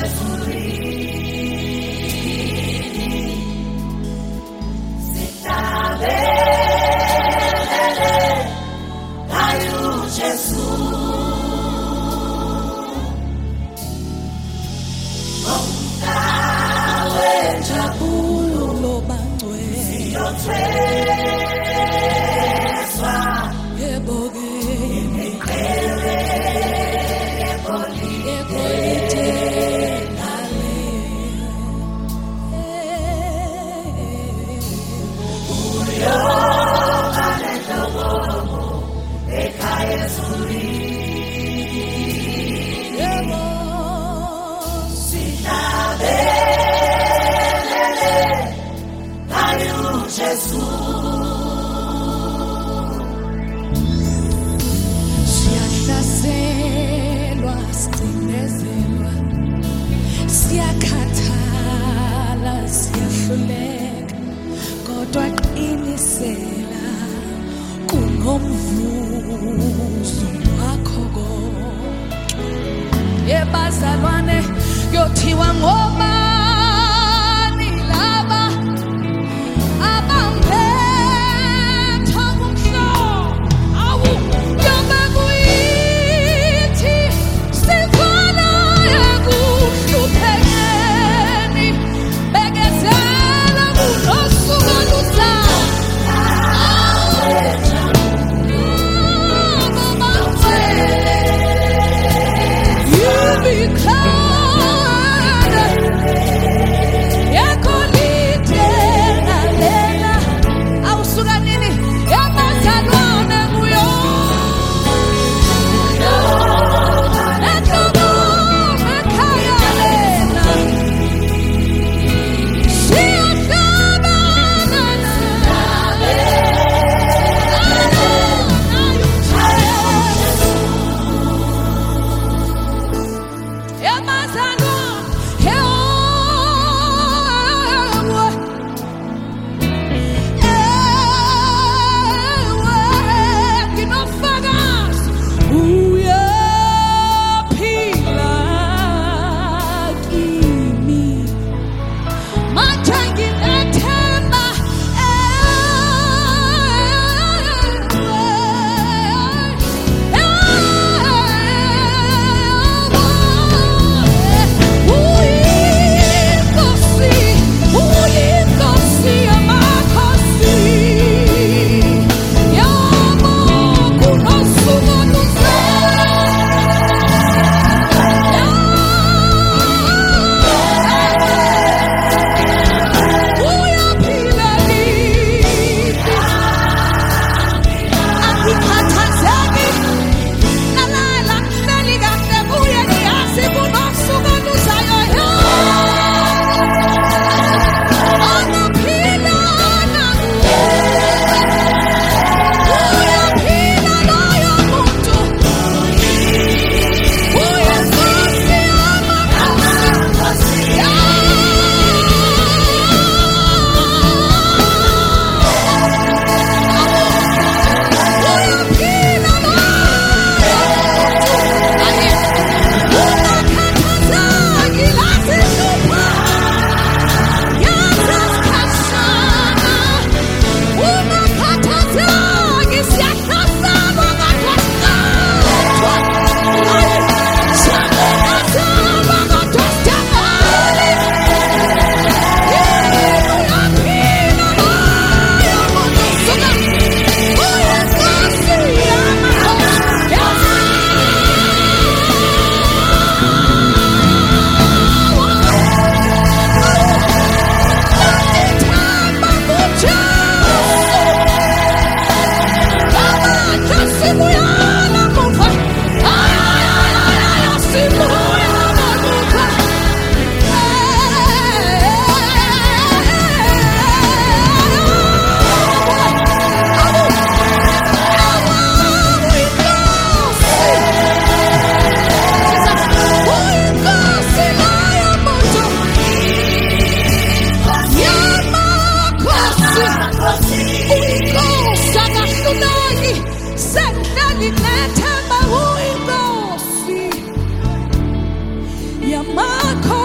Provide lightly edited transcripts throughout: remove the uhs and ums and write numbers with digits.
Yamakho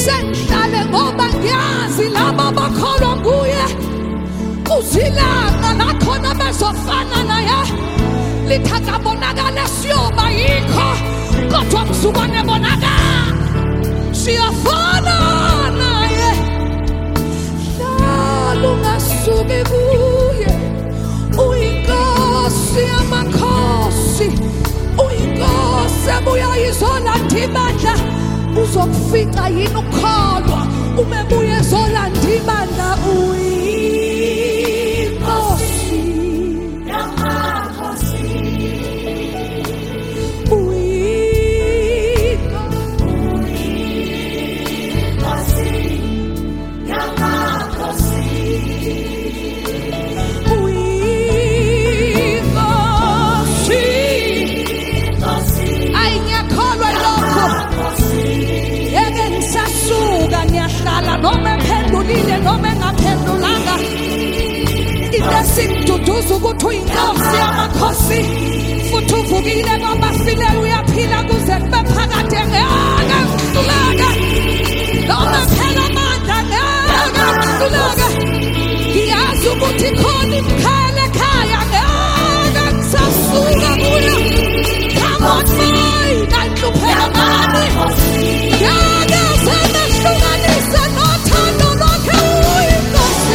senhlale ngoba ngiyazi laba bakholwa kuye kuzilanga nakhona bezofana naye likhakabonakala siyoba yikho kodwa mzukwane bonakala siyafana naye hlala ungasuki kuye uyinkosi yamakhosi uyinkosi ebuya izolanda ibandla uzokufica yini ukukholwa umebuye ezolanda ibandla uyinkosi yamakhosi uyinkosi yamakhosi noma ephendulile noma engaphendulanga inesiduduza ukuthi uyinkosi yamakhosi futhi uvukile kwabafileyo uyaphila kuze kube phakade ngeke mhluleka noma phela amandla ngeke mhluleka ngiyazi ukuthi khona imkhaya ekhaya ngeke ngisasuka kuyo come on boy nanhlupheka mami ngeke senehlukanisa nothando lwakhe uyinkosi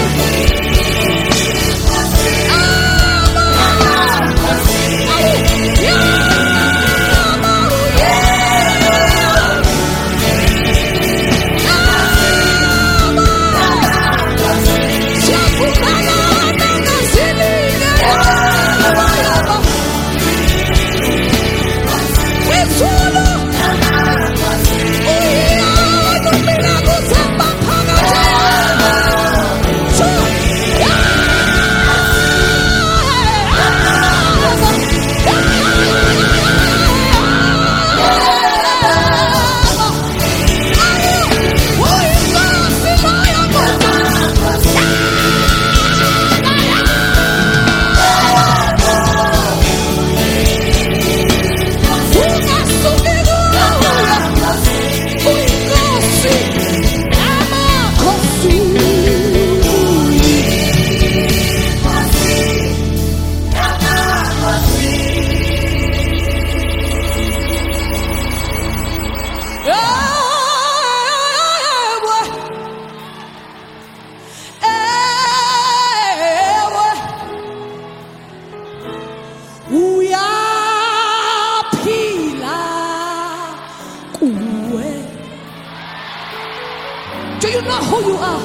Do you know who you are?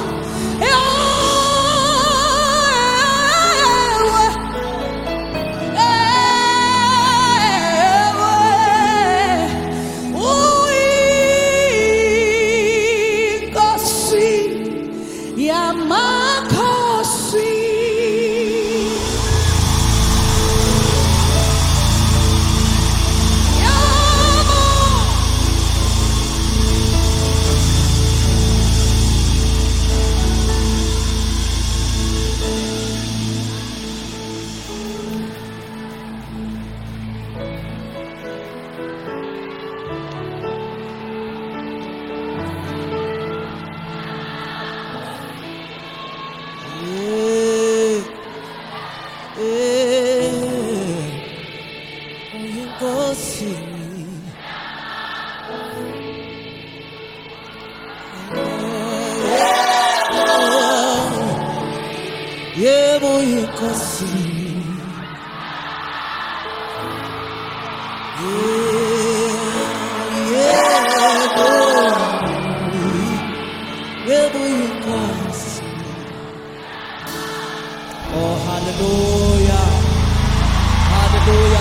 Oh, hallelujah. Hallelujah.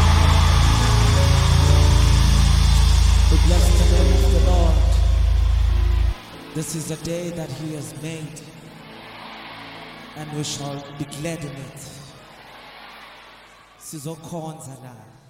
We bless the name of the Lord. This is the day that He has made, and we shall be glad in it. Sizokhonza la.